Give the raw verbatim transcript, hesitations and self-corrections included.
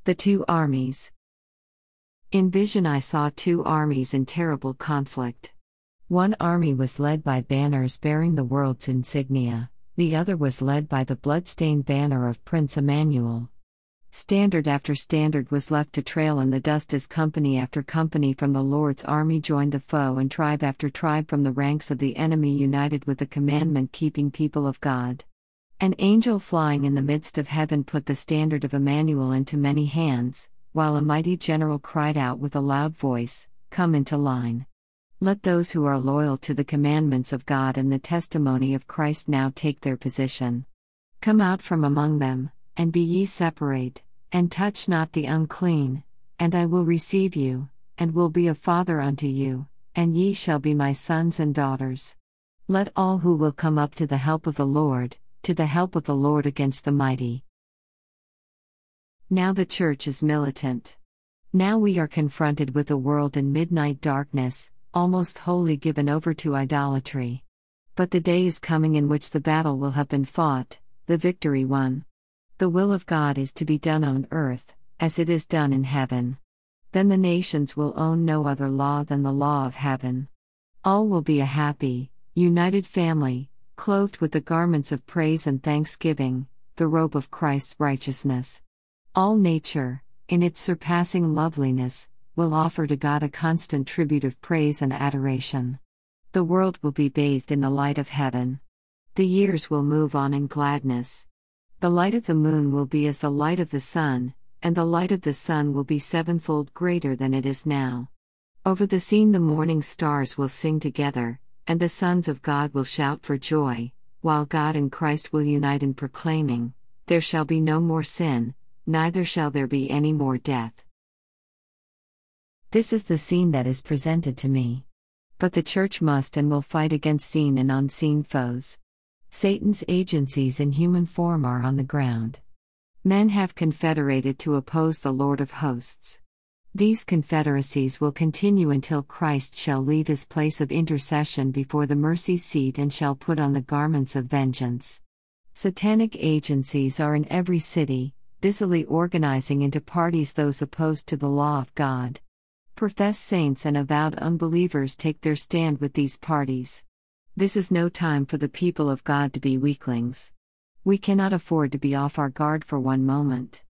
The two armies. In vision I saw two armies in terrible conflict. One army was led by banners bearing the world's insignia, the other was led by the blood-stained banner of Prince Emmanuel. Standard after standard was left to trail in the dust as company after company from the Lord's army joined the foe and tribe after tribe from the ranks of the enemy united with the commandment-keeping people of God. An angel flying in the midst of heaven put the standard of Emmanuel into many hands, while a mighty general cried out with a loud voice, "Come into line. Let those who are loyal to the commandments of God and the testimony of Christ now take their position. Come out from among them, and be ye separate, and touch not the unclean, and I will receive you, and will be a father unto you, and ye shall be my sons and daughters. Let all who will come up to the help of the Lord, to the help of the Lord against the mighty." Now the church is militant. Now we are confronted with a world in midnight darkness, almost wholly given over to idolatry. But the day is coming in which the battle will have been fought, the victory won. The will of God is to be done on earth, as it is done in heaven. Then the nations will own no other law than the law of heaven. All will be a happy, united family, clothed with the garments of praise and thanksgiving, the robe of Christ's righteousness. All nature, in its surpassing loveliness, will offer to God a constant tribute of praise and adoration. The world will be bathed in the light of heaven. The years will move on in gladness. The light of the moon will be as the light of the sun, and the light of the sun will be sevenfold greater than it is now. Over the scene the morning stars will sing together, and the sons of God will shout for joy, while God and Christ will unite in proclaiming, "There shall be no more sin, neither shall there be any more death." This is the scene that is presented to me. But the church must and will fight against seen and unseen foes. Satan's agencies in human form are on the ground. Men have confederated to oppose the Lord of hosts. These confederacies will continue until Christ shall leave his place of intercession before the mercy seat and shall put on the garments of vengeance. Satanic agencies are in every city, busily organizing into parties those opposed to the law of God. Professed saints and avowed unbelievers take their stand with these parties. This is no time for the people of God to be weaklings. We cannot afford to be off our guard for one moment.